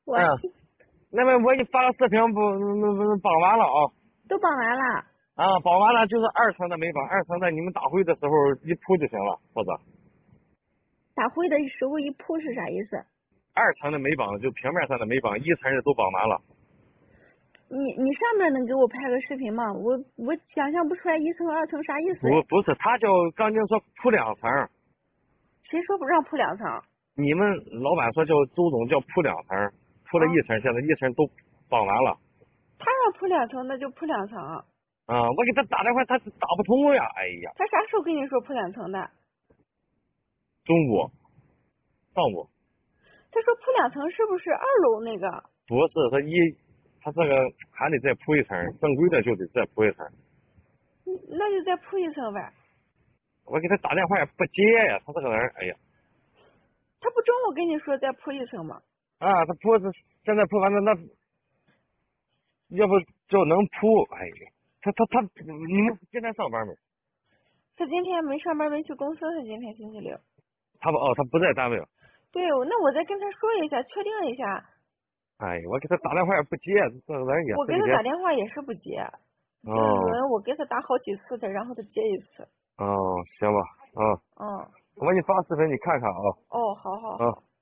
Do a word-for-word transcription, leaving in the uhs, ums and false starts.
我嗯，那么我给你发个视频，不，不不绑完了啊。 都绑完了。 啊，绑完了就是二层的没绑，二层的你们打灰的时候一铺就行了，或者打灰的时候一铺是啥意思？ 二层的没绑，就平面上的没绑，一层的都绑完了。 你你上面能给我拍个视频吗？我我想象不出来一层二层啥意思。 不不是，他叫钢筋说铺两层， 谁说不让铺两层？ 你们老板说叫周总叫铺两层，铺了一层，现在一层都绑完了。 他要铺两层，那就铺两层。 啊，我给他打电话，他打不通呀，哎呀。 他啥时候跟你说铺两层的？ 中午，上午。 他说铺两层是不是二楼那个？ 不是，他一，他这个还得再铺一层，正规的就得再铺一层。 嗯那就再铺一层呗。 我给他打电话也不接呀，他这个人，哎呀。 他不中午跟你说再铺一层吗？ 啊，他铺是现在铺完了，那要不就能铺，哎呀，他他他，你们今天上班没？ 他今天没上班，没去公司，他今天星期六。 他不哦，他不在单位。 对，那我再跟他说一下，确定一下。 哎呀，我给他打电话也不接，这个人也我给他是不接。 打电话也是不接，这个哦轮我给他打好几次的，然后他接一次。 哦，行吧，啊， 嗯。 我给你发视频，你看看啊。 哦，好好啊。 好。